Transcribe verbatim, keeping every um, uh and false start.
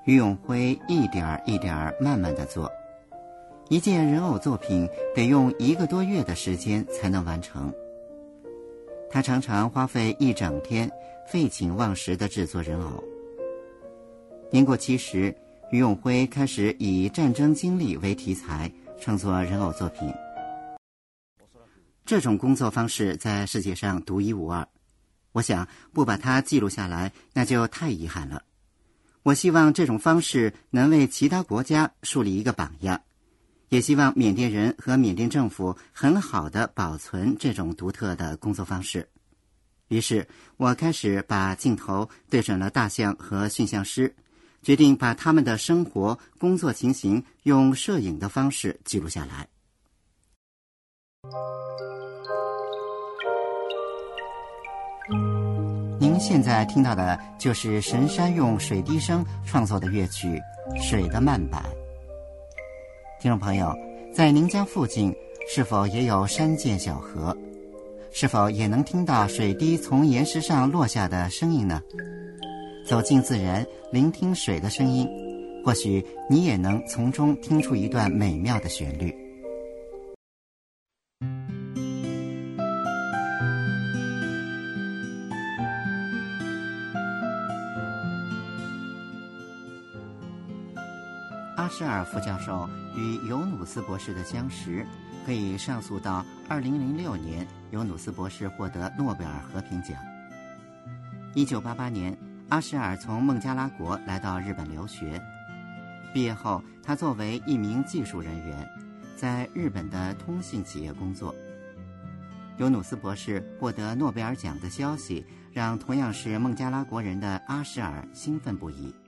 于永辉一点一点慢慢地做，一件人偶作品得用一个多月的时间才能完成。他常常花费一整天，废寝忘食地制作人偶。年过七十，于永辉开始以战争经历为题材创作人偶作品。这种工作方式在世界上独一无二，我想不把它记录下来，那就太遗憾了。我希望这种方式能为其他国家树立一个榜样，也希望缅甸人和缅甸政府很好地保存这种独特的工作方式。于是我开始把镜头对准了大象和驯象师，决定把他们的生活、工作情形用摄影的方式记录下来。您现在听到的就是神山用水滴声创作的乐曲《水的慢板》。听众朋友，在您家附近是否也有山涧小河？是否也能听到水滴从岩石上落下的声音呢？走进自然，聆听水的声音，或许你也能从中听出一段美妙的旋律。阿什尔副教授与尤努斯博士的相识，可以上溯到二零零六年，尤努斯博士获得诺贝尔和平奖。一九八八年，阿什尔从孟加拉国来到日本留学，毕业后，他作为一名技术人员，在日本的通信企业工作。尤努斯博士获得诺贝尔奖的消息，让同样是孟加拉国人的阿什尔兴奋不已。